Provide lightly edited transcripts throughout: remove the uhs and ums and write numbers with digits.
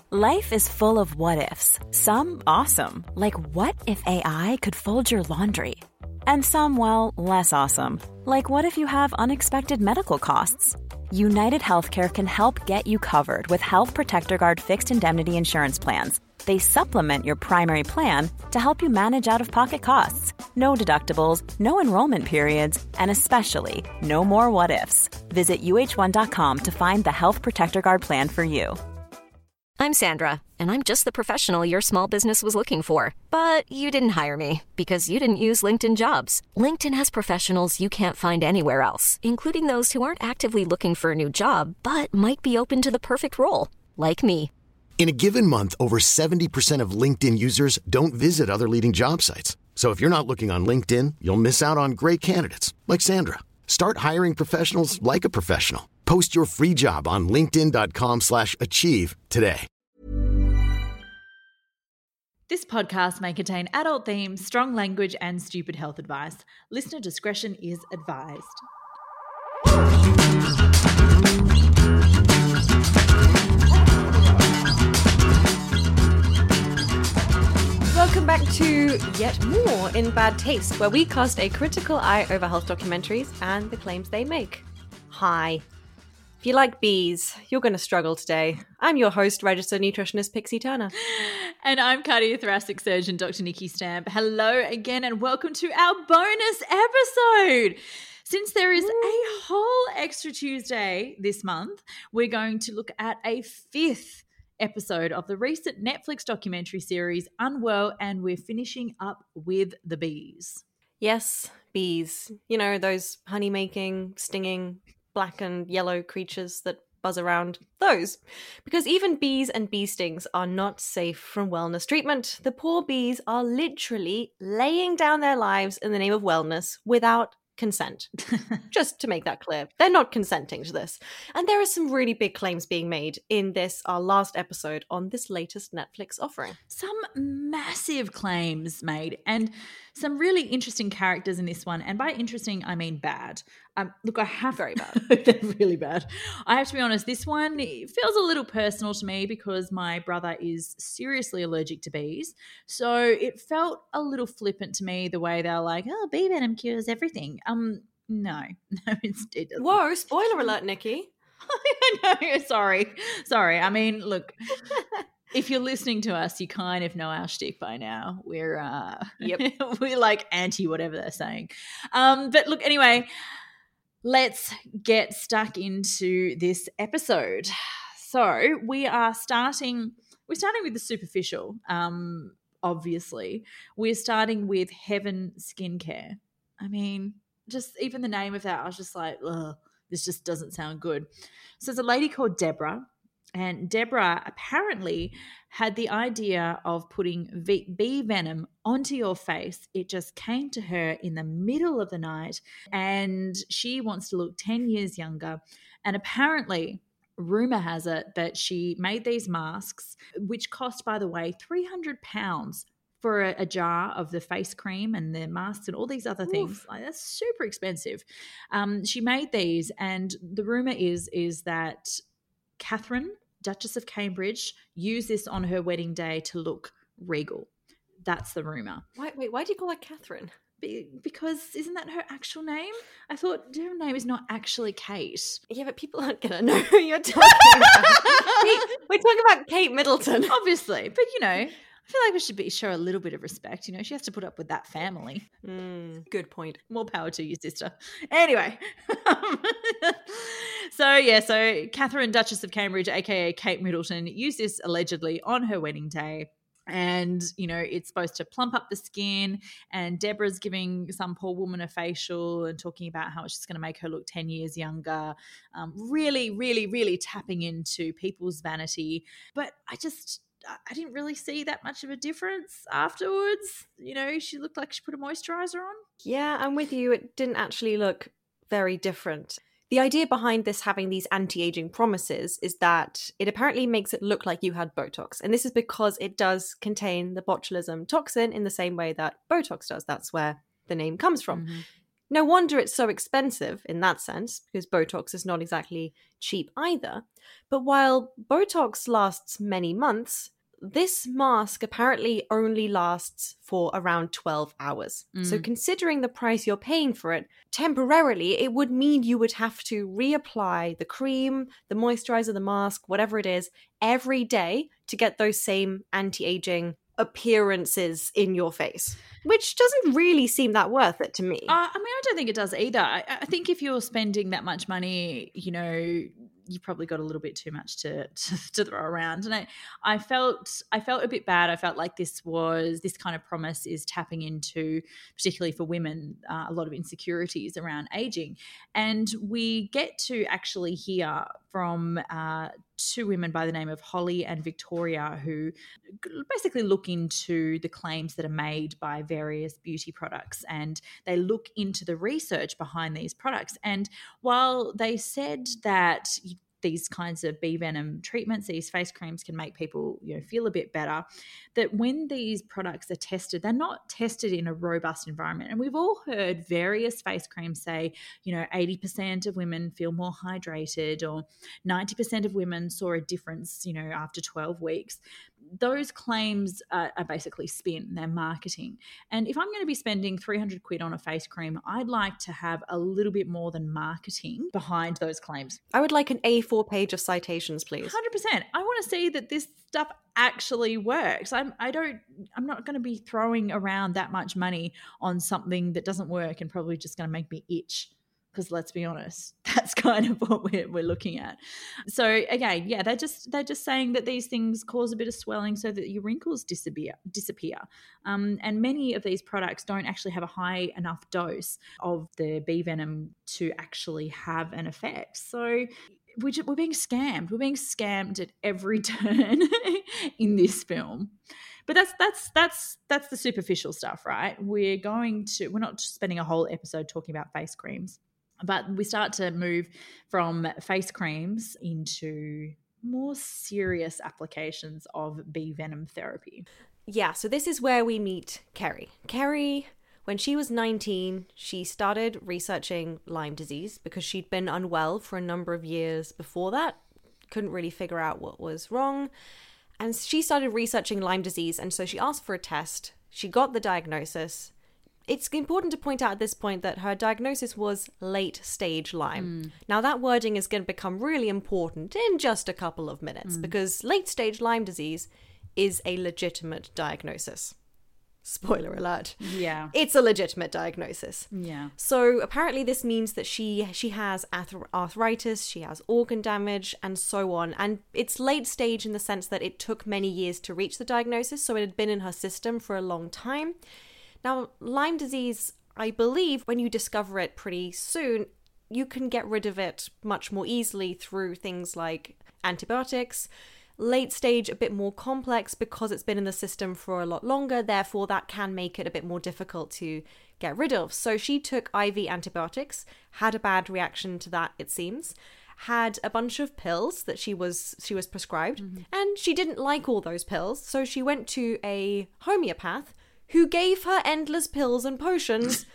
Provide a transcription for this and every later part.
Life is full of what-ifs. Some awesome, like what if AI could fold your laundry? And some, well, less awesome, like what if you have unexpected medical costs? United Healthcare can help get you covered with Health Protector Guard fixed indemnity insurance plans. They supplement your primary plan to help you manage out-of-pocket costs. No deductibles, no enrollment periods, and especially no more what-ifs. Visit uh1.com to find the Health Protector Guard plan for you. I'm Sandra, and I'm just the professional your small business was looking for. But you didn't hire me because you didn't use LinkedIn Jobs. LinkedIn has professionals you can't find anywhere else, including those who aren't actively looking for a new job, but might be open to the perfect role, like me. In a given month, over 70% of LinkedIn users don't visit other leading job sites. So if you're not looking on LinkedIn, you'll miss out on great candidates like Sandra. Start hiring professionals like a professional. Post your free job on linkedin.com/achieve today. This podcast may contain adult themes, strong language, and stupid health advice. Listener discretion is advised. Welcome back to yet more In Bad Taste, where we cast a critical eye over health documentaries and the claims they make. Hi. If you like bees, you're going to struggle today. I'm your host, registered nutritionist Pixie Turner. And I'm cardiothoracic surgeon Dr. Nikki Stamp. Hello again and welcome to our bonus episode. Since there is a whole extra Tuesday this month, we're going to look at a fifth episode of the recent Netflix documentary series Unwell, and we're finishing up with the bees. Yes, bees. You know, those honey-making, stinging, black and yellow creatures that buzz around. Those. Because even bees and bee stings are not safe from wellness treatment. The poor bees are literally laying down their lives in the name of wellness without consent. Just to make that clear, they're not consenting to this. And there are some really big claims being made in this, our last episode on this latest Netflix offering. Some massive claims made and some really interesting characters in this one. And by interesting, I mean bad. Look, I have very bad. They're really bad. I have to be honest, this one feels a little personal to me because my brother is seriously allergic to bees. So it felt a little flippant to me the way they're like, oh, bee venom cures everything. No, it doesn't. Whoa, spoiler alert, Nikki. No, sorry. I mean, look, if you're listening to us, you kind of know our shtick by now. We're we're like anti whatever they're saying. But look, anyway, let's get stuck into this episode. So we're starting with the superficial. Obviously, we're starting with Heaven Skincare. I mean, just even the name of that, I was just like, ugh, this just doesn't sound good. So there's a lady called Deborah, and Deborah apparently had the idea of putting bee venom onto your face. It just came to her in the middle of the night, and she wants to look 10 years younger. And apparently, rumor has it that she made these masks, which cost, by the way, £300 for a jar of the face cream and the masks and all these other things. Like, that's super expensive. She made these, and the rumor is that Catherine, Duchess of Cambridge, used this on her wedding day to look regal. That's the rumor. Wait, why do you call her Catherine? Because isn't that her actual name? I thought her name is not actually Kate. Yeah, but people aren't going to know who you're talking about. We're talking about Kate Middleton. Obviously, but you know, I feel like we should show a little bit of respect. You know, she has to put up with that family. Good point. More power to you, sister. Anyway. So Catherine, Duchess of Cambridge, aka Kate Middleton, used this allegedly on her wedding day. And, you know, it's supposed to plump up the skin, and Deborah's giving some poor woman a facial and talking about how it's just going to make her look 10 years younger. Really, really, really tapping into people's vanity. But I didn't really see that much of a difference afterwards. You know, she looked like she put a moisturizer on. Yeah, I'm with you. It didn't actually look very different. The idea behind this having these anti-aging promises is that it apparently makes it look like you had Botox. And this is because it does contain the botulism toxin in the same way that Botox does. That's where the name comes from. Mm-hmm. No wonder it's so expensive in that sense, because Botox is not exactly cheap either. But while Botox lasts many months, this mask apparently only lasts for around 12 hours. So considering the price you're paying for it, temporarily it would mean you would have to reapply the cream, the moisturizer, the mask, whatever it is, every day to get those same anti-aging appearances in your face, which doesn't really seem that worth it to me. I mean, I don't think it does either. I think if you're spending that much money, you know, you probably got a little bit too much to throw around. And I felt a bit bad. I felt like this kind of promise is tapping into, particularly for women, a lot of insecurities around aging. And we get to actually hear from two women by the name of Holly and Victoria, who basically look into the claims that are made by various beauty products, and they look into the research behind these products. And while they said that these kinds of bee venom treatments, these face creams can make people, you know, feel a bit better, that when these products are tested, they're not tested in a robust environment. And we've all heard various face creams say, you know, 80% of women feel more hydrated, or 90% of women saw a difference, you know, after 12 weeks. Those claims are basically spin, they're marketing. And if I'm going to be spending 300 quid on a face cream, I'd like to have a little bit more than marketing behind those claims. I would like an A4 page of citations, please. 100%. I want to see that this stuff actually works. I'm not going to be throwing around that much money on something that doesn't work and probably just going to make me itch. Because let's be honest, that's kind of what we're looking at. So again, yeah, they're just saying that these things cause a bit of swelling so that your wrinkles disappear. And many of these products don't actually have a high enough dose of the bee venom to actually have an effect. So we're being scammed. We're being scammed at every turn in this film. But that's the superficial stuff, right? We're not just spending a whole episode talking about face creams. But we start to move from face creams into more serious applications of bee venom therapy. Yeah, so this is where we meet Kerry. Kerry, when she was 19, she started researching Lyme disease because she'd been unwell for a number of years before that, couldn't really figure out what was wrong. And she started researching Lyme disease, and so she asked for a test. She got the diagnosis. It's important to point out at this point that her diagnosis was late-stage Lyme. Now, that wording is going to become really important in just a couple of minutes because late-stage Lyme disease is a legitimate diagnosis. Spoiler alert. Yeah. It's a legitimate diagnosis. Yeah. So apparently this means that she has arthritis, she has organ damage, and so on. And it's late stage in the sense that it took many years to reach the diagnosis, so it had been in her system for a long time. Now, Lyme disease, I believe, when you discover it pretty soon, you can get rid of it much more easily through things like antibiotics. Late stage, a bit more complex because it's been in the system for a lot longer, therefore that can make it a bit more difficult to get rid of. So she took IV antibiotics, had a bad reaction to that, it seems, had a bunch of pills that she was prescribed, and she didn't like all those pills, so she went to a homeopath who gave her endless pills and potions.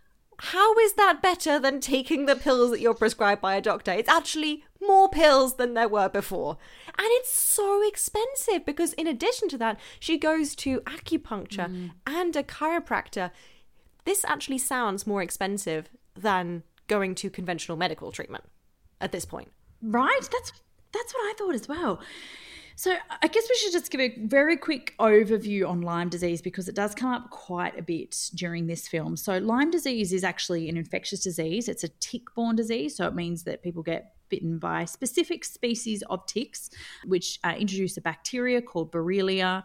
How is that better than taking the pills that you're prescribed by a doctor? It's actually more pills than there were before. And it's so expensive because in addition to that, she goes to acupuncture and a chiropractor. This actually sounds more expensive than going to conventional medical treatment at this point. Right? That's what I thought as well. So I guess we should just give a very quick overview on Lyme disease because it does come up quite a bit during this film. So Lyme disease is actually an infectious disease. It's a tick-borne disease, so it means that people get bitten by specific species of ticks, which introduce a bacteria called Borrelia,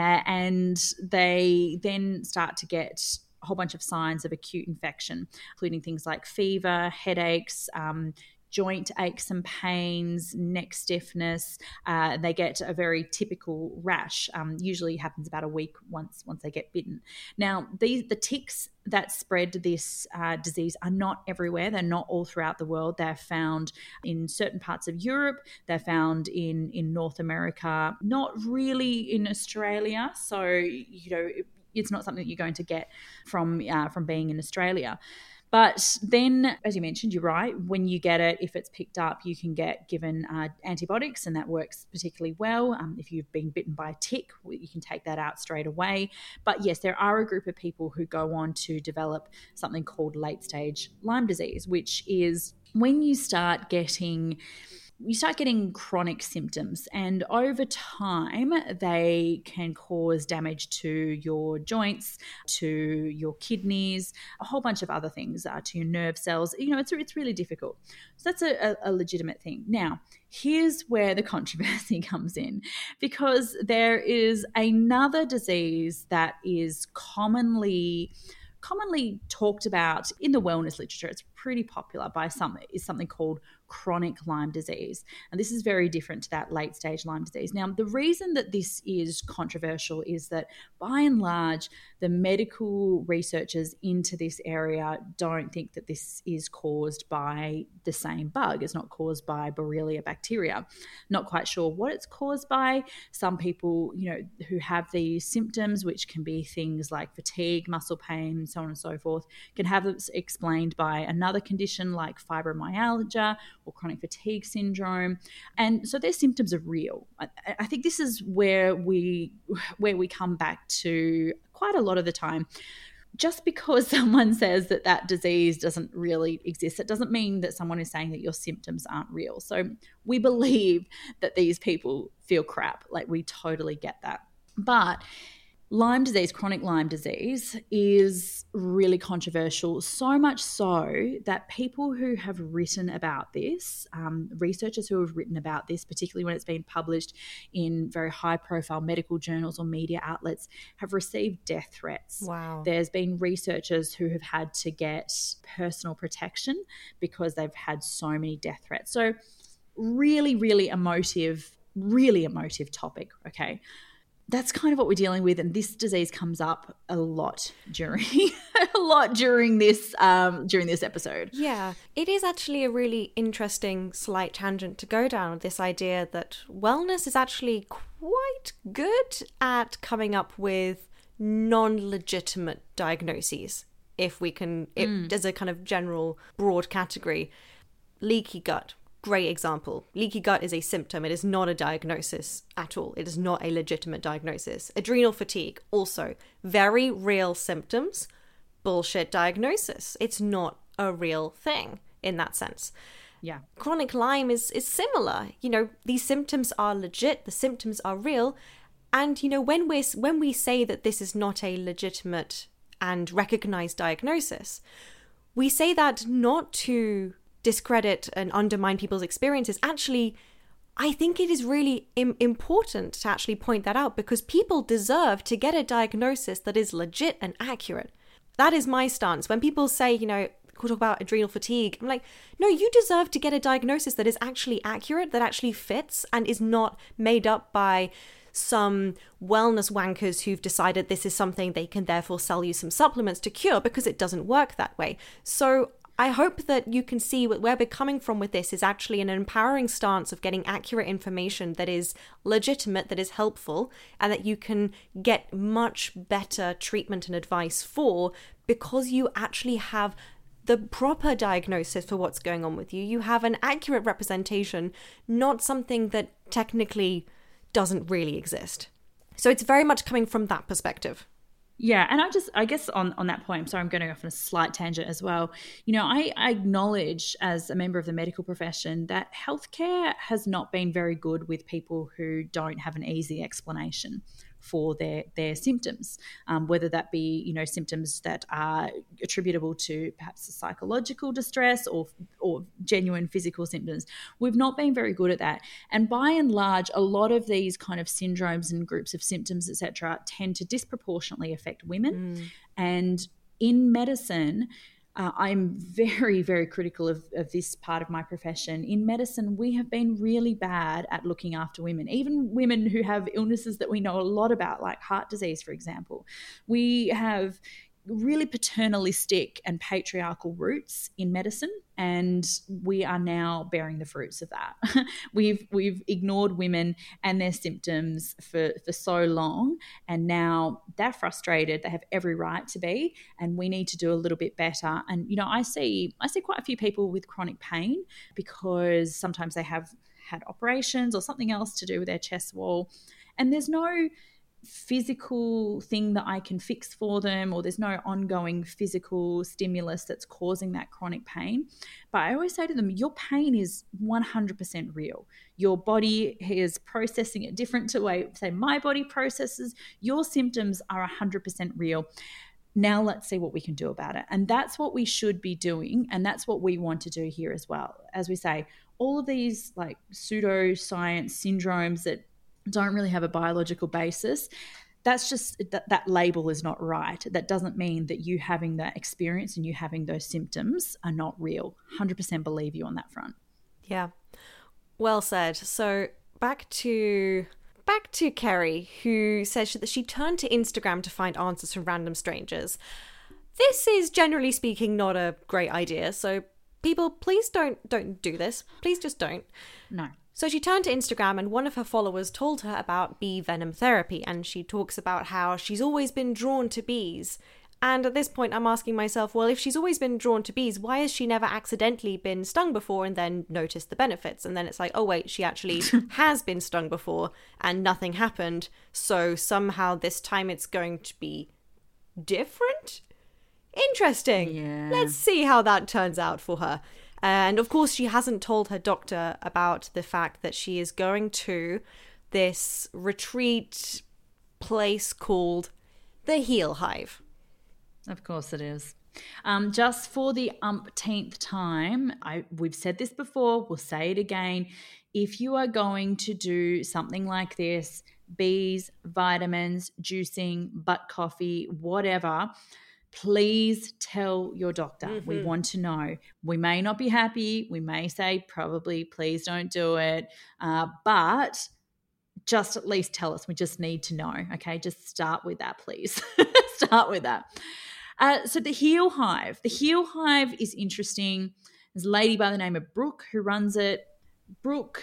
and they then start to get a whole bunch of signs of acute infection, including things like fever, headaches, joint aches and pains, neck stiffness. They get a very typical rash. Usually happens about a week once they get bitten. Now, the ticks that spread this disease are not everywhere. They're not all throughout the world. They're found in certain parts of Europe. They're found in North America, not really in Australia. So, you know, it's not something that you're going to get from being in Australia. But then, as you mentioned, you're right. When you get it, if it's picked up, you can get given antibiotics, and that works particularly well. If you've been bitten by a tick, you can take that out straight away. But yes, there are a group of people who go on to develop something called late-stage Lyme disease, which is when you start getting chronic symptoms, and over time they can cause damage to your joints, to your kidneys, a whole bunch of other things, to your nerve cells. It's really difficult. So that's a legitimate thing. Now, here's where the controversy comes in, because there is another disease that is commonly talked about in the wellness literature. It's pretty popular by some, is something called chronic Lyme disease. And this is very different to that late stage Lyme disease. Now, the reason that this is controversial is that by and large, the medical researchers into this area don't think that this is caused by the same bug. It's not caused by Borrelia bacteria. Not quite sure what it's caused by. Some people, who have these symptoms, which can be things like fatigue, muscle pain, so on and so forth, can have it explained by another condition like fibromyalgia or chronic fatigue syndrome. And so their symptoms are real. I think this is where we come back to quite a lot of the time. Just because someone says that disease doesn't really exist, it doesn't mean that someone is saying that your symptoms aren't real. So we believe that these people feel crap. Like, we totally get that. But Lyme disease, chronic Lyme disease, is really controversial, so much so that people who have written about this, researchers who have written about this, particularly when it's been published in very high-profile medical journals or media outlets, have received death threats. Wow. There's been researchers who have had to get personal protection because they've had so many death threats. So really, really emotive topic, okay? That's kind of what we're dealing with, and this disease comes up a lot during this episode. Yeah, it is actually a really interesting slight tangent to go down with this idea that wellness is actually quite good at coming up with non-legitimate diagnoses, if we can, as a kind of general broad category. Leaky gut. Great example. Leaky gut is a symptom. It is not a diagnosis at all. It is not a legitimate diagnosis. Adrenal fatigue, also very real symptoms. Bullshit diagnosis. It's not a real thing in that sense. Yeah. Chronic Lyme is similar. These symptoms are legit. The symptoms are real. And, when we say that this is not a legitimate and recognized diagnosis, we say that not to discredit and undermine people's experiences. Actually, I think it is really important to actually point that out, because people deserve to get a diagnosis that is legit and accurate. That is my stance. When people say, talk about adrenal fatigue, I'm like, no, you deserve to get a diagnosis that is actually accurate, that actually fits and is not made up by some wellness wankers who've decided this is something they can therefore sell you some supplements to cure, because it doesn't work that way. So I hope that you can see where we're coming from with this is actually an empowering stance of getting accurate information that is legitimate, that is helpful, and that you can get much better treatment and advice for, because you actually have the proper diagnosis for what's going on with you. You have an accurate representation, not something that technically doesn't really exist. So it's very much coming from that perspective. Yeah, and I guess on that point, I'm sorry, I'm going off on a slight tangent as well. I acknowledge as a member of the medical profession that healthcare has not been very good with people who don't have an easy explanation for their symptoms, whether that be, symptoms that are attributable to perhaps a psychological distress or genuine physical symptoms. We've not been very good at that. And by and large, a lot of these kind of syndromes and groups of symptoms, etc., tend to disproportionately affect women. And in medicine, I'm very, very critical of this part of my profession. In medicine, we have been really bad at looking after women, even women who have illnesses that we know a lot about, like heart disease, for example. We have really paternalistic and patriarchal roots in medicine, and we are now bearing the fruits of that. We've ignored women and their symptoms for so long, and now they're frustrated. They have every right to be, and we need to do a little bit better. And I see quite a few people with chronic pain because sometimes they have had operations or something else to do with their chest wall, and there's no physical thing that I can fix for them, or there's no ongoing physical stimulus that's causing that chronic pain. But I always say to them, your pain is 100% real. Your body is processing it different to the way, say, my body processes. Your symptoms are 100% real. Now let's see what we can do about it. And that's what we should be doing, and that's what we want to do here as well. As we say, all of these like pseudoscience syndromes that don't really have a biological basis, that's just that label is not right. That doesn't mean that you having that experience and you having those symptoms are not real. 100% believe you on that front. Yeah, well said. So back to Kerry, who says that she turned to Instagram to find answers from random strangers. This is, generally speaking, not a great idea. So people, please don't do this. Please just don't. No. So she turned to Instagram, and one of her followers told her about bee venom therapy, and she talks about how she's always been drawn to bees. And at this point, I'm asking myself, well, if she's always been drawn to bees, why has she never accidentally been stung before and then noticed the benefits? And then it's like, oh wait, she actually has been stung before and nothing happened. So somehow this time it's going to be different? Interesting. Yeah. Let's see how that turns out for her. And of course, she hasn't told her doctor about the fact that she is going to this retreat place called the Heal Hive. Of course it is. Just for the umpteenth time, we've said this before, we'll say it again. If you are going to do something like this, bees, vitamins, juicing, butt coffee, whatever, please tell your doctor. Mm-hmm. We want to know. We may not be happy. We may say, probably, please don't do it. But just at least tell us. We just need to know. Okay, just start with that, please. Start with that. So the Heal Hive. The Heal Hive is interesting. There's a lady by the name of Brooke who runs it. Brooke.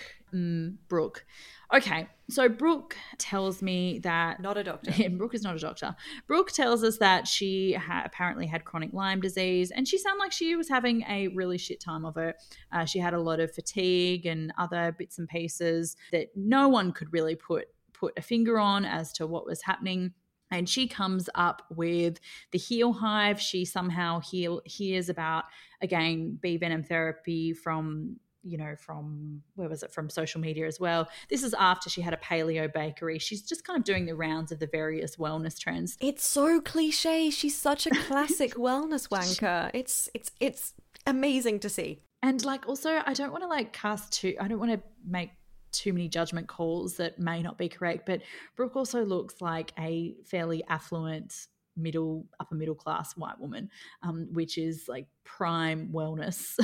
Okay, so Brooke tells me that... Not a doctor. Brooke is not a doctor. Brooke tells us that she apparently had chronic Lyme disease, and she sounded like she was having a really shit time of it. She had a lot of fatigue and other bits and pieces that no one could really put a finger on as to what was happening. And she comes up with the Heal Hive. She somehow hears about, again, bee venom therapy from where was it, from social media as well. This is after she had a paleo bakery. She's just kind of doing the rounds of the various wellness trends. It's so cliche. She's such a classic wellness wanker. It's amazing to see. And like, also, I don't want to make too many judgment calls that may not be correct, but Brooke also looks like a fairly affluent upper middle class white woman, which is like prime wellness,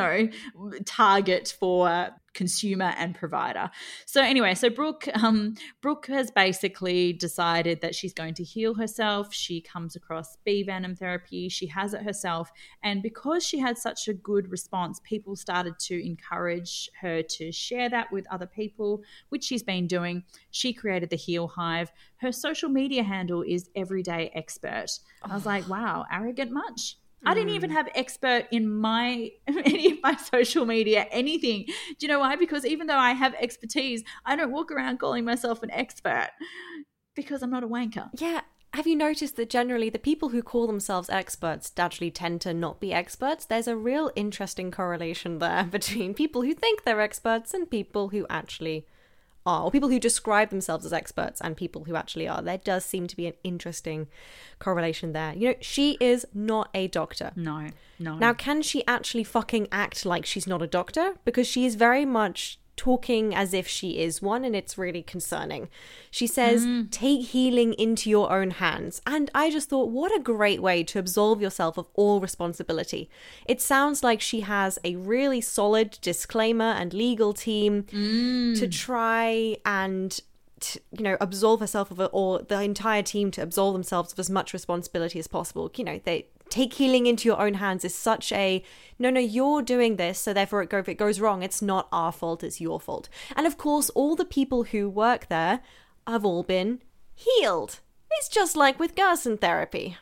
target for consumer and provider. So anyway, Brooke has basically decided that she's going to heal herself. She comes across bee venom therapy. She has it herself. And because she had such a good response, people started to encourage her to share that with other people, which she's been doing. She created the Heal Hive. Her social media handle is Everyday Expert. I was like, wow, arrogant much? I didn't even have expert in any of my social media, anything. Do you know why? Because even though I have expertise, I don't walk around calling myself an expert because I'm not a wanker. Yeah. Have you noticed that generally the people who call themselves experts actually tend to not be experts? There's a real interesting correlation there between people who think they're experts and people who actually are, or people who describe themselves as experts and people who actually are. There does seem to be an interesting correlation there. She is not a doctor. No. Now, can she actually fucking act like she's not a doctor? Because she is very much talking as if she is one, and it's really concerning. She says, take healing into your own hands. And I just thought, what a great way to absolve yourself of all responsibility. It sounds like she has a really solid disclaimer and legal team to try and absolve herself of it, or the entire team to absolve themselves of as much responsibility as possible. They take healing into your own hands is such a, no, you're doing this, so therefore if it goes wrong, it's not our fault, it's your fault. And of course, all the people who work there have all been healed. It's just like with Gerson therapy.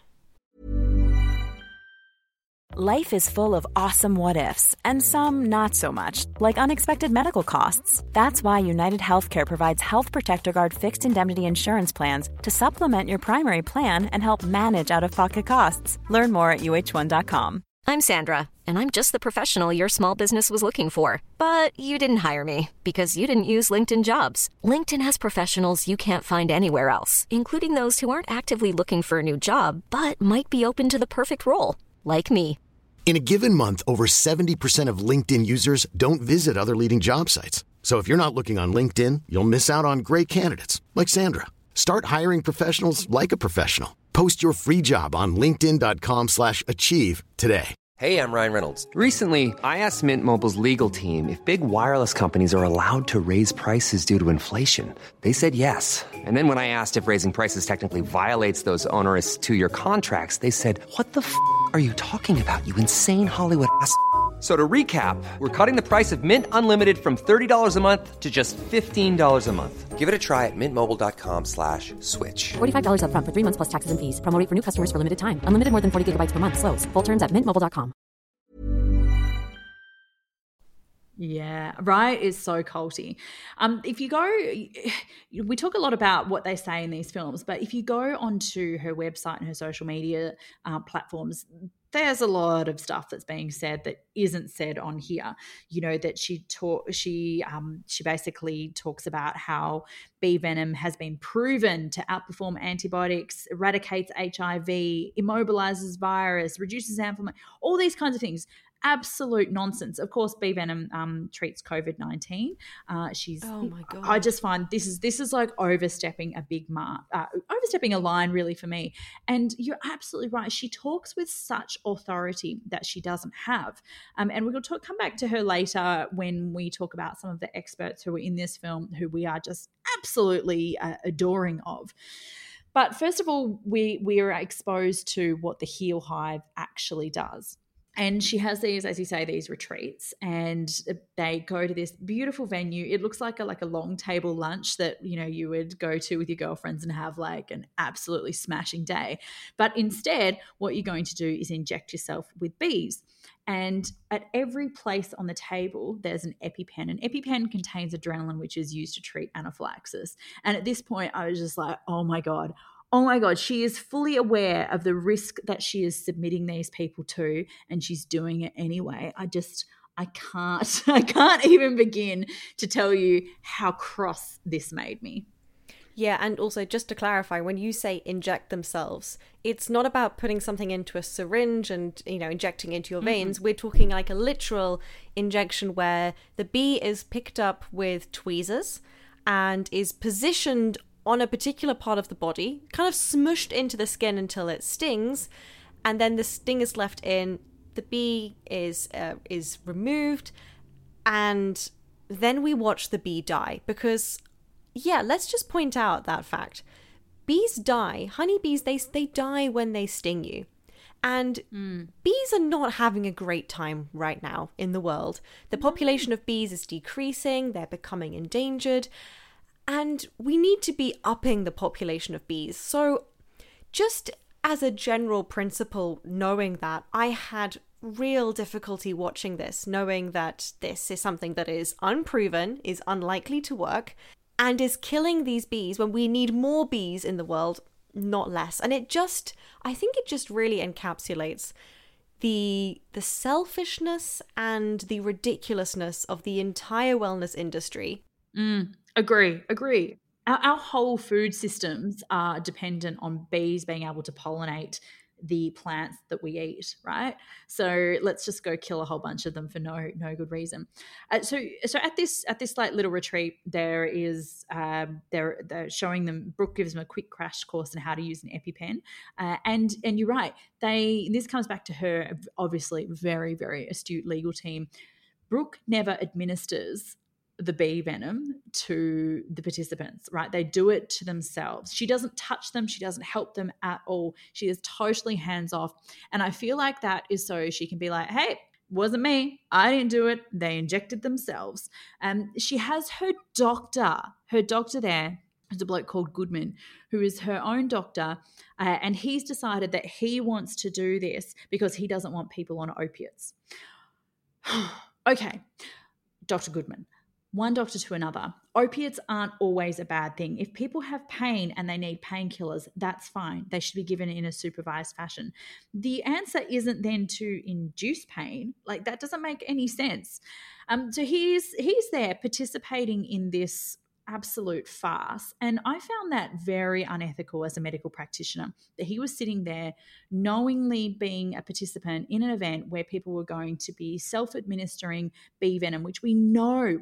Life is full of awesome what-ifs, and some not so much, like unexpected medical costs. That's why United Healthcare provides Health Protector Guard fixed indemnity insurance plans to supplement your primary plan and help manage out-of-pocket costs. Learn more at uh1.com. I'm Sandra, and I'm just the professional your small business was looking for. But you didn't hire me because you didn't use LinkedIn Jobs. LinkedIn has professionals you can't find anywhere else, including those who aren't actively looking for a new job, but might be open to the perfect role, like me. In a given month, over 70% of LinkedIn users don't visit other leading job sites. So if you're not looking on LinkedIn, you'll miss out on great candidates like Sandra. Start hiring professionals like a professional. Post your free job on linkedin.com/achieve today. Hey, I'm Ryan Reynolds. Recently, I asked Mint Mobile's legal team if big wireless companies are allowed to raise prices due to inflation. They said yes. And then when I asked if raising prices technically violates those onerous two-year contracts, they said, "What the f*** are you talking about, you insane Hollywood ass?" So to recap, we're cutting the price of Mint Unlimited from $30 a month to just $15 a month. Give it a try at mintmobile.com/switch. $45 up front for 3 months plus taxes and fees. Promo rate for new customers for limited time. Unlimited more than 40 gigabytes per month. Slows full terms at mintmobile.com. Yeah, right. Is so culty. If you go, we talk a lot about what they say in these films, but if you go onto her website and her social media platforms, there's a lot of stuff that's being said that isn't said on here. That she basically talks about how bee venom has been proven to outperform antibiotics, eradicates HIV, immobilizes virus, reduces inflammation, all these kinds of things. Absolute nonsense. Of course, bee venom treats COVID-19. Oh my God. I just find this is like overstepping a line really for me. And you're absolutely right. She talks with such authority that she doesn't have. And we're going to come back to her later when we talk about some of the experts who are in this film who we are just absolutely adoring of. But first of all, we are exposed to what the Heal Hive actually does. And she has these, as you say, these retreats, and they go to this beautiful venue. It looks like a long table lunch that, you would go to with your girlfriends and have like an absolutely smashing day. But instead, what you're going to do is inject yourself with bees. And at every place on the table, there's an EpiPen. An EpiPen contains adrenaline, which is used to treat anaphylaxis. And at this point, I was just like, oh my God, she is fully aware of the risk that she is submitting these people to, and she's doing it anyway. I can't even begin to tell you how cross this made me. Yeah, and also just to clarify, when you say inject themselves, it's not about putting something into a syringe and, injecting into your veins. We're talking like a literal injection where the bee is picked up with tweezers and is positioned on a particular part of the body, kind of smushed into the skin until it stings, and then the sting is left in, the bee is removed, and then we watch the bee die. Because, yeah, let's just point out that fact. Bees die. Honeybees, they die when they sting you. And bees are not having a great time right now in the world. The population of bees is decreasing, they're becoming endangered, and we need to be upping the population of bees. So just as a general principle, knowing that, I had real difficulty watching this, knowing that this is something that is unproven, is unlikely to work, and is killing these bees when we need more bees in the world, not less. And I think it just really encapsulates the selfishness and the ridiculousness of the entire wellness industry. Agree. Our whole food systems are dependent on bees being able to pollinate the plants that we eat, right? So let's just go kill a whole bunch of them for no good reason. So at this like little retreat, there is they're showing them. Brooke gives them a quick crash course on how to use an EpiPen, and you're right. This comes back to her obviously very, very astute legal team. Brooke never administers the bee venom to the participants, right? They do it to themselves. She doesn't touch them. She doesn't help them at all. She is totally hands off. And I feel like that is so she can be like, hey, wasn't me. I didn't do it. They injected themselves. She has her doctor there. There's a bloke called Goodman who is her own doctor, and he's decided that he wants to do this because he doesn't want people on opiates. Okay, Dr. Goodman. One doctor to another. Opiates aren't always a bad thing. If people have pain and they need painkillers, that's fine. They should be given in a supervised fashion. The answer isn't then to induce pain. Like, that doesn't make any sense. So he's there participating in this absolute farce. And I found that very unethical as a medical practitioner, that he was sitting there knowingly being a participant in an event where people were going to be self-administering bee venom, which we know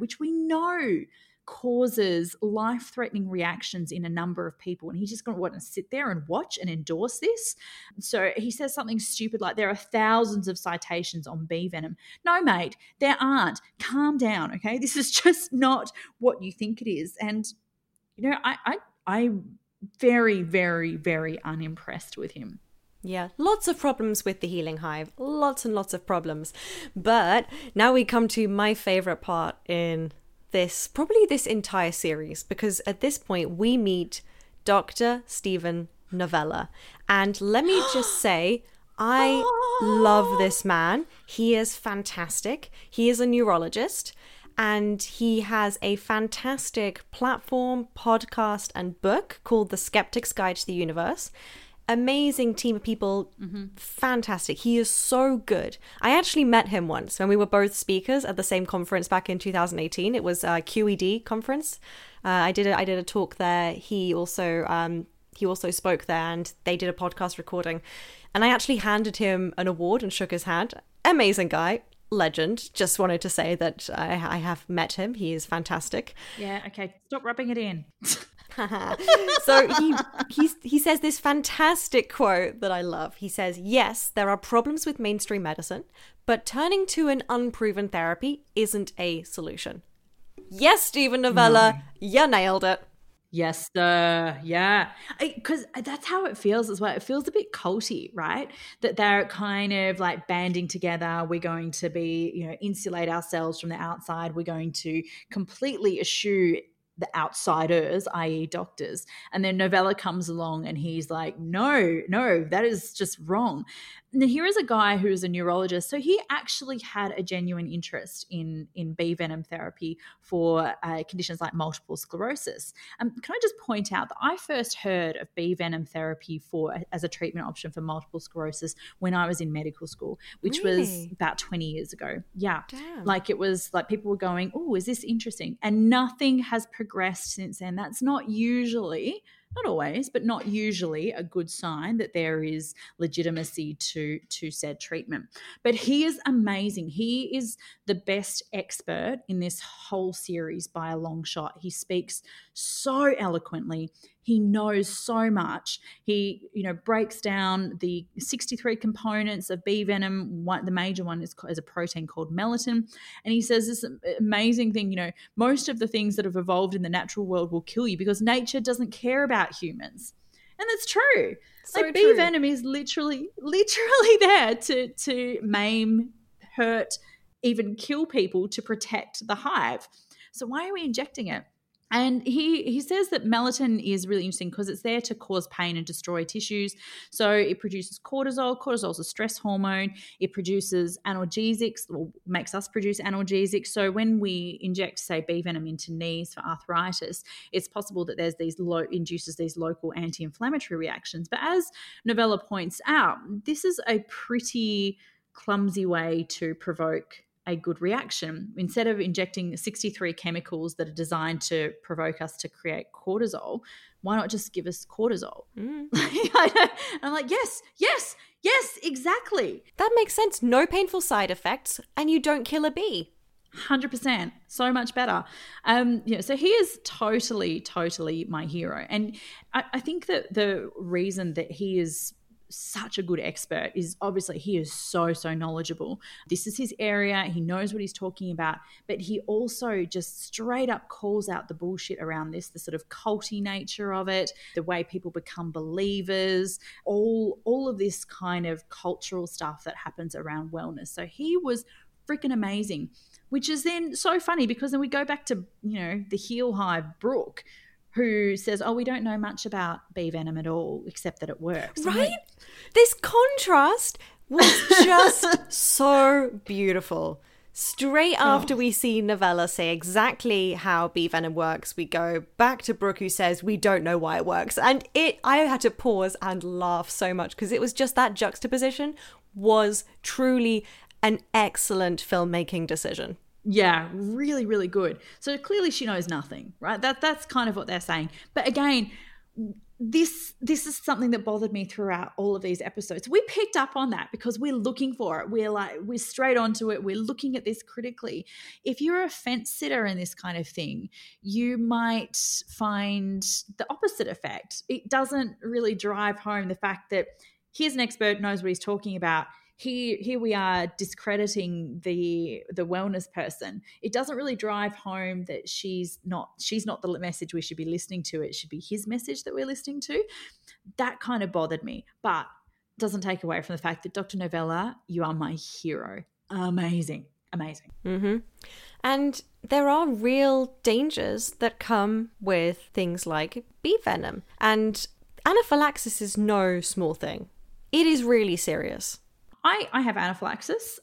causes life-threatening reactions in a number of people. And he's just going to want to sit there and watch and endorse this. So he says something stupid like, there are thousands of citations on bee venom. No, mate, there aren't. Calm down, okay? This is just not what you think it is. And, you know, I'm very, very, very unimpressed with him. Yeah, lots of problems with the Healing Hive. Lots and lots of problems. But now we come to my favorite part in probably this entire series, because at this point we meet Dr. Steven Novella. And let me just say, I love this man. He is fantastic. He is a neurologist, and he has a fantastic platform, podcast, and book called The Skeptic's Guide to the Universe. Amazing team of people. Fantastic. He is so good. I actually met him once when we were both speakers at the same conference back in 2018. It was a QED conference. I did a talk there. He also spoke there, and they did a podcast recording. And I actually handed him an award and shook his hand. Amazing guy. Legend. Just wanted to say that I have met him. He is fantastic. Yeah, okay. Stop rubbing it in. So he says this fantastic quote that I love. He says, yes, there are problems with mainstream medicine, but turning to an unproven therapy isn't a solution. Yes, Steven Novella, you nailed it. Yes, sir. Yeah. Because that's how it feels as well. It feels a bit culty, right? That they're kind of like banding together. We're going to be, insulate ourselves from the outside. We're going to completely eschew the outsiders, i.e. doctors. And then Novella comes along and he's like, no, that is just wrong. And here is a guy who's a neurologist. So he actually had a genuine interest in bee venom therapy for conditions like multiple sclerosis. Can I just point out that I first heard of bee venom therapy as a treatment option for multiple sclerosis when I was in medical school, which was about 20 years ago. Yeah. Damn. Like, it was like people were going, oh, is this interesting? And nothing has progressed since then. That's not usually, not always, but not usually a good sign that there is legitimacy to said treatment. But he is amazing. He is the best expert in this whole series by a long shot. He speaks so eloquently. He knows so much. He, breaks down the 63 components of bee venom. The major one is a protein called melatonin. And he says this amazing thing, most of the things that have evolved in the natural world will kill you because nature doesn't care about humans. And that's true. So bee venom is literally there to maim, hurt, even kill people to protect the hive. So why are we injecting it? And he says that melatonin is really interesting because it's there to cause pain and destroy tissues. So it produces cortisol. Cortisol is a stress hormone. It produces analgesics, or makes us produce analgesics. So when we inject, say, bee venom into knees for arthritis, it's possible that there's induces these local anti-inflammatory reactions. But as Novella points out, this is a pretty clumsy way to provoke a good reaction. Instead of injecting 63 chemicals that are designed to provoke us to create cortisol, why not just give us cortisol? I'm like, yes, exactly. That makes sense. No painful side effects, and you don't kill a bee. 100%. So much better. So he is totally my hero. And I think that the reason that he is such a good expert is obviously he is so knowledgeable. This is his area. He knows what he's talking about, but he also just straight up calls out the bullshit around this, the sort of culty nature of it, the way people become believers, all of this kind of cultural stuff that happens around wellness. So he was freaking amazing, which is then so funny because then we go back to, the heel hive Brooke, who says, we don't know much about bee venom at all, except that it works. Right? This contrast was just so beautiful. Straight after we see Novella say exactly how bee venom works, we go back to Brooke, who says, we don't know why it works. And I had to pause and laugh so much because it was just that juxtaposition was truly an excellent filmmaking decision. Yeah, really, really good. So clearly she knows nothing, right? That's kind of what they're saying. But again, this is something that bothered me throughout all of these episodes. We picked up on that because we're looking for it. We're straight onto it. We're looking at this critically. If you're a fence sitter in this kind of thing, you might find the opposite effect. It doesn't really drive home the fact that here's an expert, knows what he's talking about. Here we are discrediting the wellness person. It doesn't really drive home that she's not the message we should be listening to. It should be his message that we're listening to. That kind of bothered me, but doesn't take away from the fact that Dr. Novella, you are my hero. Amazing. Mm-hmm. And there are real dangers that come with things like bee venom. And anaphylaxis is no small thing. It is really serious. I have anaphylaxis.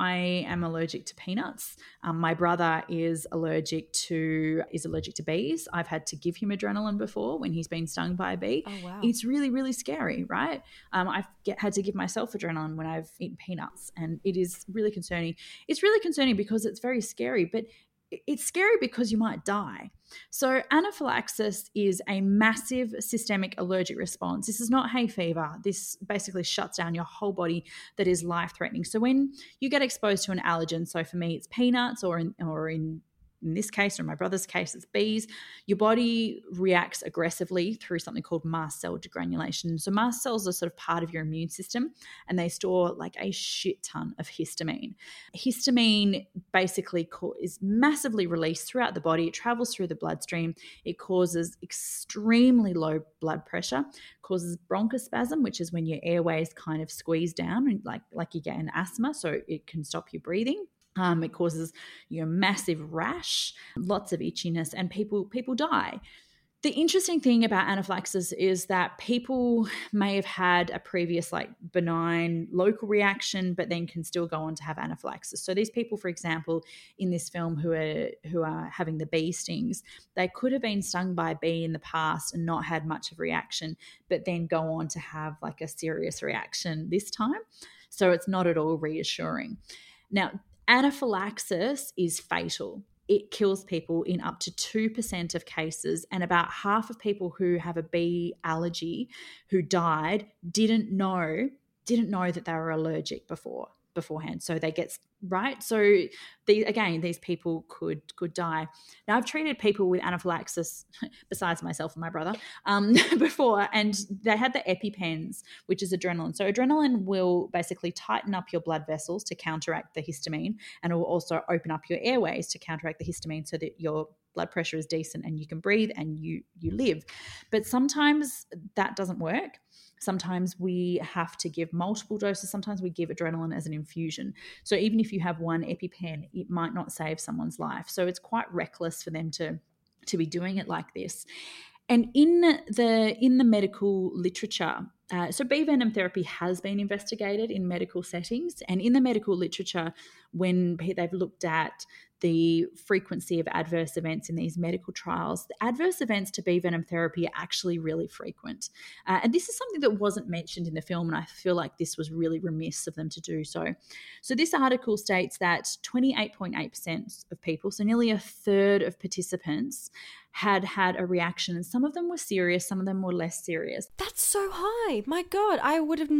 I am allergic to peanuts. My brother is allergic to bees. I've had to give him adrenaline before when he's been stung by a bee. Oh, wow. It's really, really scary, right? I've had to give myself adrenaline when I've eaten peanuts, and it is really concerning. It's really concerning because it's very scary, but it's scary because you might die. So anaphylaxis is a massive systemic allergic response. This is not hay fever. This basically shuts down your whole body that is life-threatening. So when you get exposed to an allergen, so for me it's peanuts, or in this case, or in my brother's case, it's bees, your body reacts aggressively through something called mast cell degranulation. So mast cells are sort of part of your immune system, and they store like a shit ton of histamine. Histamine basically is massively released throughout the body. It travels through the bloodstream. It causes extremely low blood pressure, causes bronchospasm, which is when your airways kind of squeeze down, like you get an asthma, so it can stop your breathing. It causes massive rash, lots of itchiness, and people die. The interesting thing about anaphylaxis is that people may have had a previous benign local reaction, but then can still go on to have anaphylaxis. So these people, for example, in this film who are having the bee stings, they could have been stung by a bee in the past and not had much of a reaction, but then go on to have a serious reaction this time. So it's not at all reassuring. Now, anaphylaxis is fatal. It kills people in up to 2% of cases, and about half of people who have a bee allergy who died didn't know that they were allergic beforehand. So they get right. So these people could die. Now, I've treated people with anaphylaxis besides myself and my brother before, and they had the EpiPens, which is adrenaline. So adrenaline will basically tighten up your blood vessels to counteract the histamine, and it will also open up your airways to counteract the histamine so that your blood pressure is decent and you can breathe and you live. But sometimes that doesn't work. Sometimes we have to give multiple doses. Sometimes we give adrenaline as an infusion. So even if you have one EpiPen, it might not save someone's life. So it's quite reckless for them to be doing it like this. And in the medical literature, so bee venom therapy has been investigated in medical settings, and in the medical literature, when they've looked at the frequency of adverse events in these medical trials, the adverse events to bee venom therapy are actually really frequent. And this is something that wasn't mentioned in the film, and I feel like this was really remiss of them to do so. So this article states that 28.8% of people, so nearly a third of participants, had a reaction, and some of them were serious, some of them were less serious. That's so high. My God, I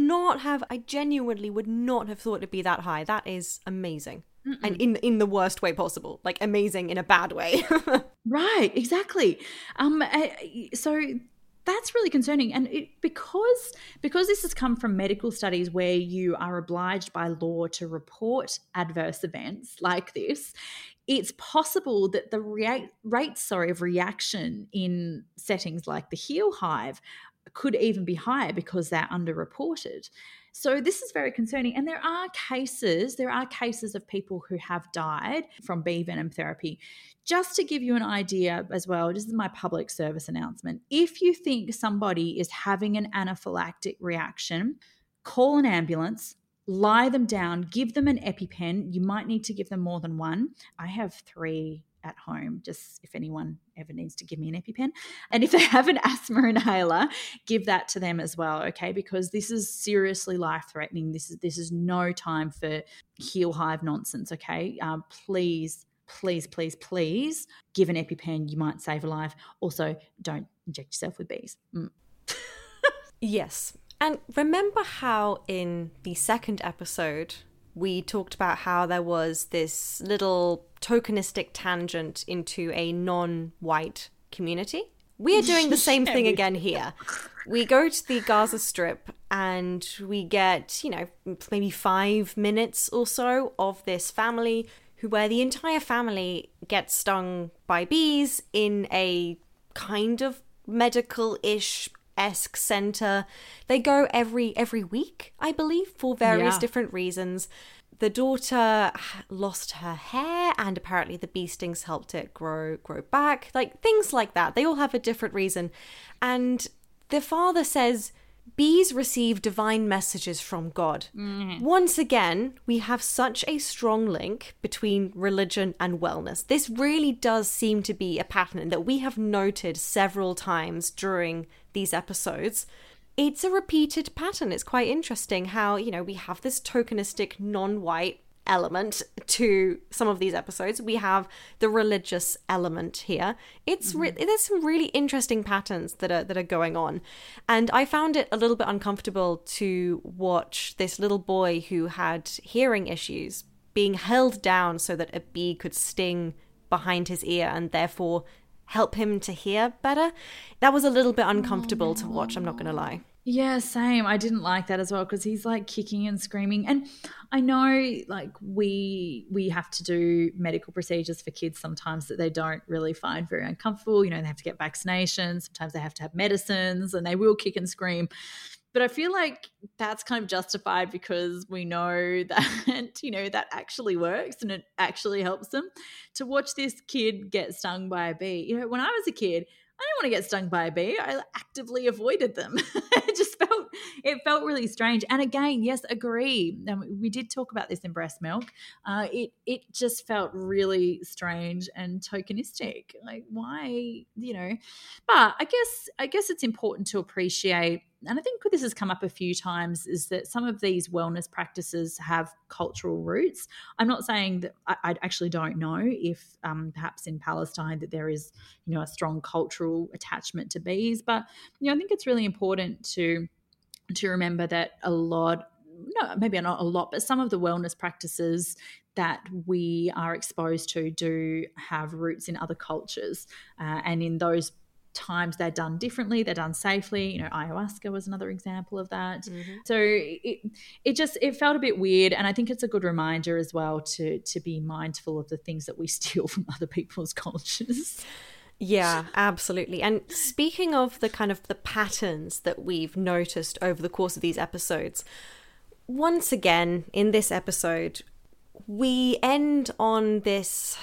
genuinely would not have thought it'd be that high. That is amazing. Mm-mm. And in the worst way possible, amazing in a bad way. Right, exactly. So that's really concerning. And because this has come from medical studies where you are obliged by law to report adverse events like this, it's possible that the rates of reaction in settings like the Heal Hive could even be higher because they're underreported. So this is very concerning. And there are cases of people who have died from bee venom therapy. Just to give you an idea as well, this is my public service announcement. If you think somebody is having an anaphylactic reaction, call an ambulance, lie them down, give them an EpiPen. You might need to give them more than one. I have 3 at home, just if anyone ever needs to give me an EpiPen. And if they have an asthma inhaler, give that to them as well, okay? Because this is seriously life-threatening. This is no time for Heal Hive nonsense, okay? Please give an EpiPen. You might save a life. Also, don't inject yourself with bees. Yes. And remember how in the second episode we talked about how there was this little tokenistic tangent into a non-white community? We are doing the same thing again here. We go to the Gaza Strip and we get, maybe 5 minutes or so of this family where the entire family gets stung by bees in a kind of medical-ish-esque center. They go every week, I believe, for various different reasons. The daughter lost her hair and apparently the bee stings helped it grow back. Like things like that. They all have a different reason. And the father says, bees receive divine messages from God. Mm-hmm. Once again, we have such a strong link between religion and wellness. This really does seem to be a pattern that we have noted several times during these episodes. It's a repeated pattern. It's quite interesting how, we have this tokenistic non-white element to some of these episodes. We have the religious element here. There's some really interesting patterns that are going on. And I found it a little bit uncomfortable to watch this little boy who had hearing issues being held down so that a bee could sting behind his ear and therefore help him to hear better. That was a little bit uncomfortable to watch, I'm not going to lie. Yeah, same. I didn't like that as well because he's like kicking and screaming. And I know like we have to do medical procedures for kids sometimes that they don't really find very uncomfortable. They have to get vaccinations. Sometimes they have to have medicines and they will kick and scream. But I feel like that's kind of justified because we know that, that actually works and it actually helps them. To watch this kid get stung by a bee, when I was a kid, I didn't want to get stung by a bee. I actively avoided them. It felt really strange. And again, yes, agree. We did talk about this in breast milk. It just felt really strange and tokenistic. Like why, But I guess it's important to appreciate, and I think this has come up a few times, is that some of these wellness practices have cultural roots. I'm not saying that I actually don't know if perhaps in Palestine that there is, a strong cultural attachment to bees, but I think it's really important to remember that maybe not a lot, but some of the wellness practices that we are exposed to do have roots in other cultures, and in those times they're done differently, they're done safely. Ayahuasca was another example of that. Mm-hmm. So it felt a bit weird, and I think it's a good reminder as well to be mindful of the things that we steal from other people's cultures. Yeah, absolutely. And speaking of the kind of the patterns that we've noticed over the course of these episodes, once again in this episode we end on this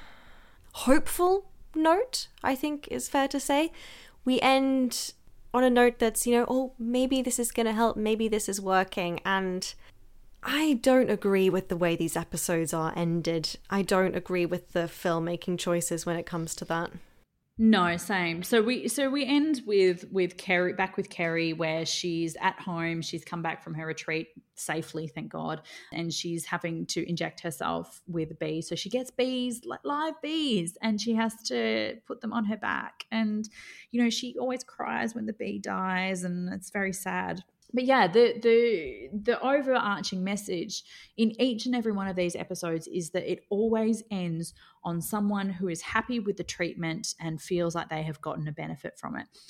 hopeful note, I think is fair to say. We end on a note that's, maybe this is going to help, maybe this is working. And I don't agree with the way these episodes are ended. I don't agree with the filmmaking choices when it comes to that. No, same. So we end with Kerry, back with Kerry, where she's at home. She's come back from her retreat safely, thank God, and she's having to inject herself with bees. So she gets bees, like live bees, and she has to put them on her back. And she always cries when the bee dies, and it's very sad. But yeah, the overarching message in each and every one of these episodes is that it always ends on someone who is happy with the treatment and feels like they have gotten a benefit from it.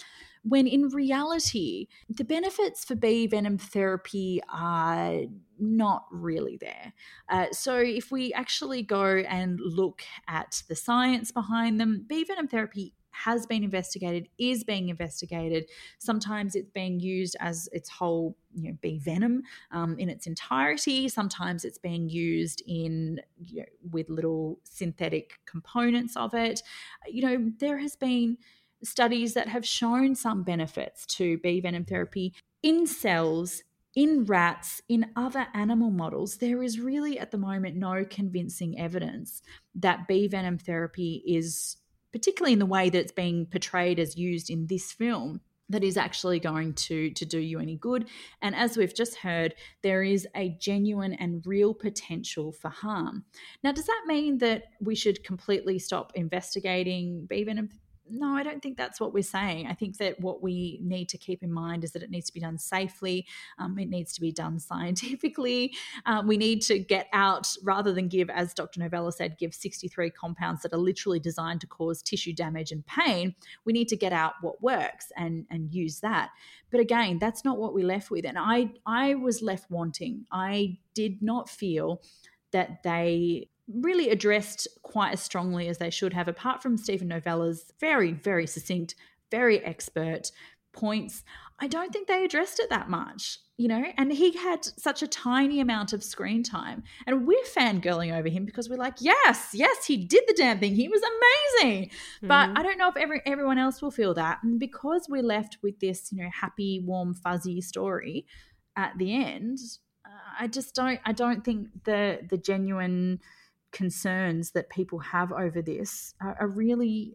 when in reality, the benefits for bee venom therapy are not really there. So if we actually go and look at the science behind them, bee venom therapy has been investigated, is being investigated. Sometimes it's being used as its whole, bee venom in its entirety. Sometimes it's being used in with little synthetic components of it. There has been studies that have shown some benefits to bee venom therapy in cells, in rats, in other animal models. There is really at the moment no convincing evidence that bee venom therapy is, particularly in the way that it's being portrayed as used in this film, that is actually going to do you any good. And as we've just heard, there is a genuine and real potential for harm. Now, does that mean that we should completely stop investigating bee venom? No, I don't think that's what we're saying. I think that what we need to keep in mind is that it needs to be done safely. It needs to be done scientifically. We need to get out, rather than give, as Dr. Novella said, give 63 compounds that are literally designed to cause tissue damage and pain. We need to get out what works and use that. But again, that's not what we're left with. And I was left wanting. I did not feel that they really addressed quite as strongly as they should have, apart from Steven Novella's very, very succinct, very expert points. I don't think they addressed it that much, and he had such a tiny amount of screen time, and we're fangirling over him because we're like, yes, he did the damn thing. He was amazing. But I don't know if everyone else will feel that. And because we're left with this, happy, warm, fuzzy story at the end, I don't think the genuine concerns that people have over this are really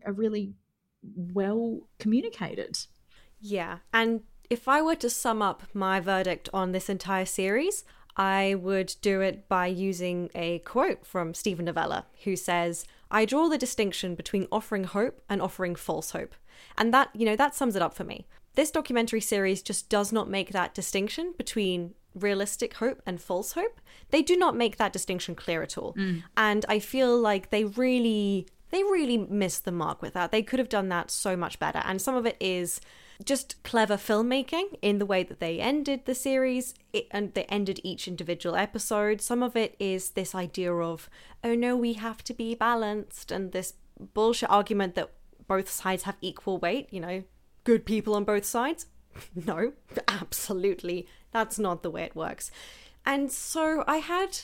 well communicated. Yeah, and if I were to sum up my verdict on this entire series, I would do it by using a quote from Steven Novella, who says, "I draw the distinction between offering hope and offering false hope." And that, that sums it up for me. This documentary series just does not make that distinction between realistic hope and false hope. They do not make that distinction clear at all. And I feel like they really missed the mark with that. They could have done that so much better. And some of it is just clever filmmaking in the way that they ended the series and they ended each individual episode. Some of it is this idea of, oh no, we have to be balanced, and this bullshit argument that both sides have equal weight, good people on both sides. No, absolutely. That's not the way it works. And so I had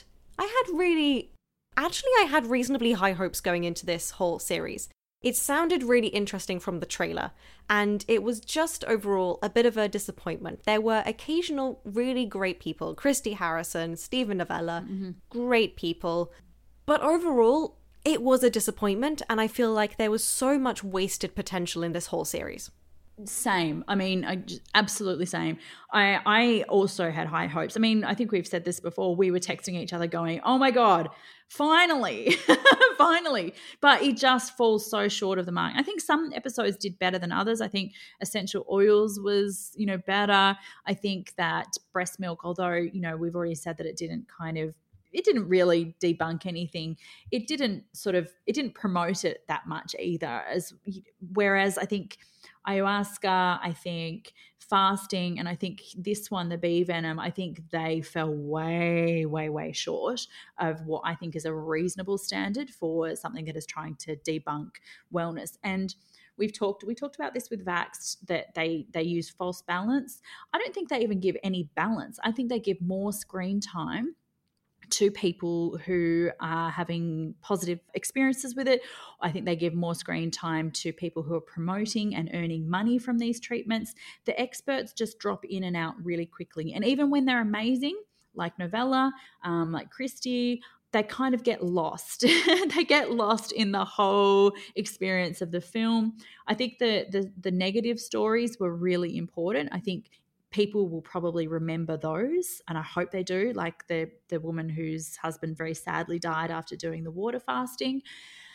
reasonably high hopes going into this whole series. It sounded really interesting from the trailer, and it was just overall a bit of a disappointment. There were occasional really great people, Christy Harrison, Steven Novella, great people, but overall it was a disappointment, and I feel like there was so much wasted potential in this whole series. Same. I mean, absolutely same. I also had high hopes. I mean, I think we've said this before. We were texting each other going, oh my God, finally, finally. But it just falls so short of the mark. I think some episodes did better than others. I think Essential Oils was, better. I think that breast milk, although, we've already said that it didn't really debunk anything. It didn't promote it that much either. Whereas I think ayahuasca, I think fasting, and I think this one, the bee venom, I think they fell way, way, way short of what I think is a reasonable standard for something that is trying to debunk wellness. And we talked about this with Vaxxed, that they use false balance. I don't think they even give any balance. I think they give more screen time to people who are having positive experiences with it. I think they give more screen time to people who are promoting and earning money from these treatments. The experts just drop in and out really quickly. And even when they're amazing, like Novella, like Christy, they kind of get lost. They get lost in the whole experience of the film. I think the negative stories were really important. I think people will probably remember those, and I hope they do, like the woman whose husband very sadly died after doing the water fasting.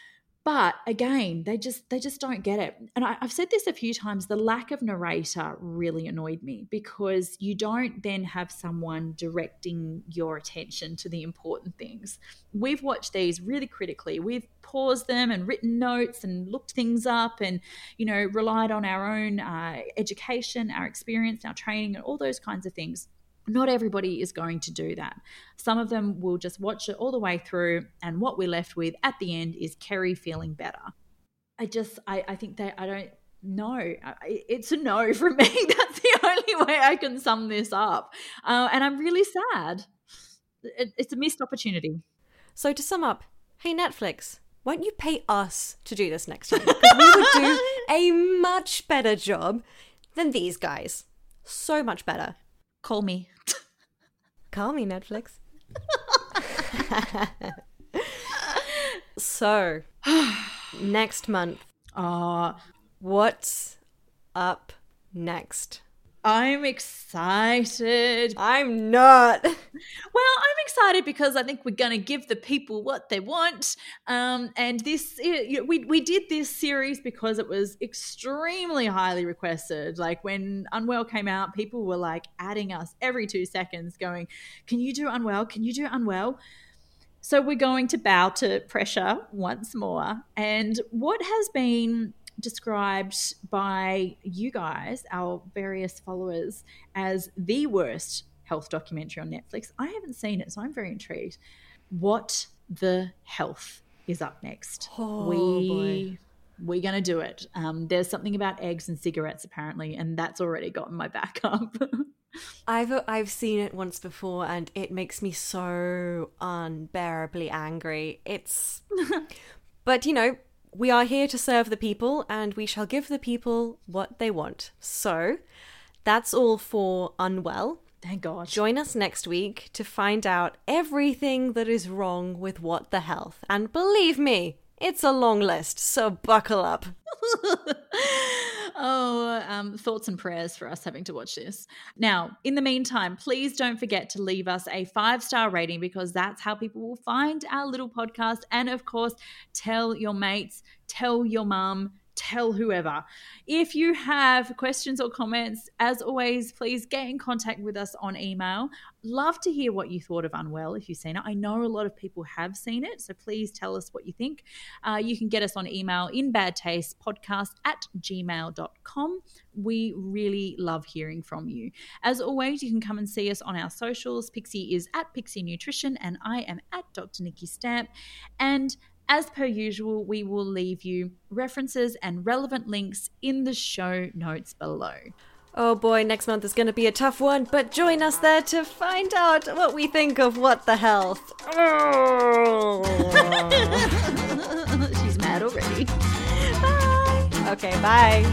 But again, they just don't get it. And I've said this a few times, the lack of narrator really annoyed me, because you don't then have someone directing your attention to the important things. We've watched these really critically. We've paused them and written notes and looked things up and, relied on our own education, our experience, our training, and all those kinds of things. Not everybody is going to do that. Some of them will just watch it all the way through, and what we're left with at the end is Kerry feeling better. I think that I don't know. It's a no from me. That's the only way I can sum this up. And I'm really sad. It's a missed opportunity. So to sum up, hey Netflix, won't you pay us to do this next time? Because we would do a much better job than these guys. So much better. Call me. Call me, Netflix. So, next month. What's up next? I'm excited. I'm not. Well, I'm excited because I think we're going to give the people what they want. And this, we did this series because it was extremely highly requested. Like when Unwell came out, people were like adding us every 2 seconds going, can you do Unwell? Can you do Unwell? So we're going to bow to pressure once more. And what has been described by you guys, our various followers, as the worst health documentary on Netflix. I haven't seen it, so I'm very intrigued. What the Health is up next. We're going to do it. There's something about eggs and cigarettes apparently, and that's already gotten my back up. I've seen it once before, and it makes me so unbearably angry. But we are here to serve the people, and we shall give the people what they want. So that's all for Unwell. Thank God. Join us next week to find out everything that is wrong with What the Health. And believe me, it's a long list, so buckle up. Thoughts and prayers for us having to watch this. Now, in the meantime, please don't forget to leave us a 5-star rating, because that's how people will find our little podcast. And of course, tell your mates, tell your mum, tell whoever. If you have questions or comments, as always, please get in contact with us on email. Love to hear what you thought of Unwell if you've seen it. I know a lot of people have seen it, so please tell us what you think. You can get us on email inbadtastepodcast@gmail.com. We really love hearing from you. As always, you can come and see us on our socials. Pixie is at Pixie Nutrition and I am at Dr. Nikki Stamp. And as per usual, we will leave you references and relevant links in the show notes below. Oh boy, next month is going to be a tough one, but join us there to find out what we think of What the Health. Oh. She's mad already. Bye. Okay, bye.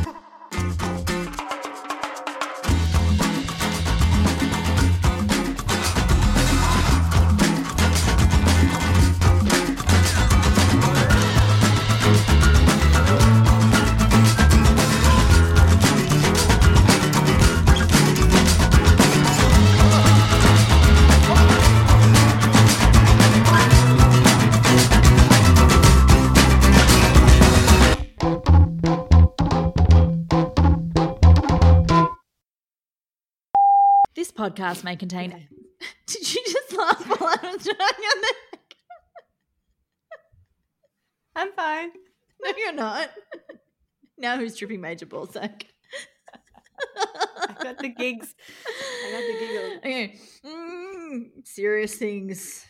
This podcast may contain... Did you just laugh while I was trying your neck? I'm fine. No, you're not. Now who's tripping Major Ballsack? I got the gigs. I got the giggles. Okay. Serious things.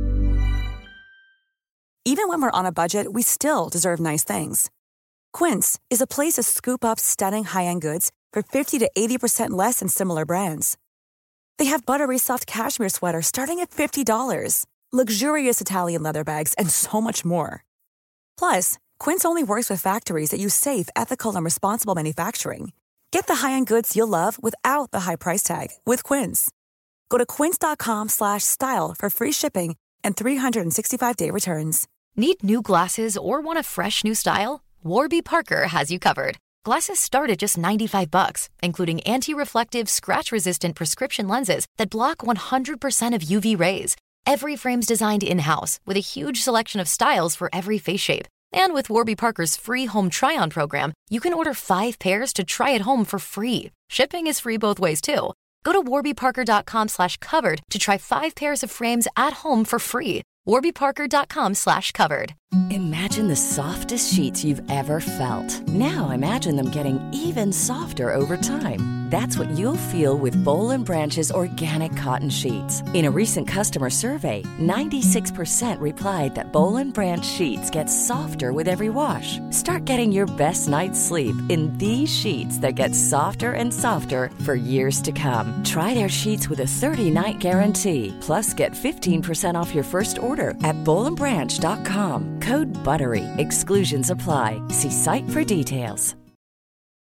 Even when we're on a budget, we still deserve nice things. Quince is a place to scoop up stunning high-end goods for 50 to 80% less than similar brands. They have buttery soft cashmere sweaters starting at $50, luxurious Italian leather bags, and so much more. Plus, Quince only works with factories that use safe, ethical, and responsible manufacturing. Get the high-end goods you'll love without the high price tag with Quince. Go to quince.com/style for free shipping and 365-day returns. Need new glasses or want a fresh new style? Warby Parker has you covered. Glasses start at just $95, including anti-reflective, scratch-resistant prescription lenses that block 100% of UV rays. Every frame's designed in-house with a huge selection of styles for every face shape. And with Warby Parker's free home try-on program, you can order 5 pairs to try at home for free. Shipping is free both ways, too. Go to warbyparker.com/covered to try 5 pairs of frames at home for free. warbyparker.com/covered. Imagine the softest sheets you've ever felt. Now imagine them getting even softer over time. That's what you'll feel with Boll & Branch's organic cotton sheets. In a recent customer survey, 96% replied that Boll & Branch sheets get softer with every wash. Start getting your best night's sleep in these sheets that get softer and softer for years to come. Try their sheets with a 30-night guarantee. Plus, get 15% off your first order at bollandbranch.com. Code BUTTERY. Exclusions apply. See site for details.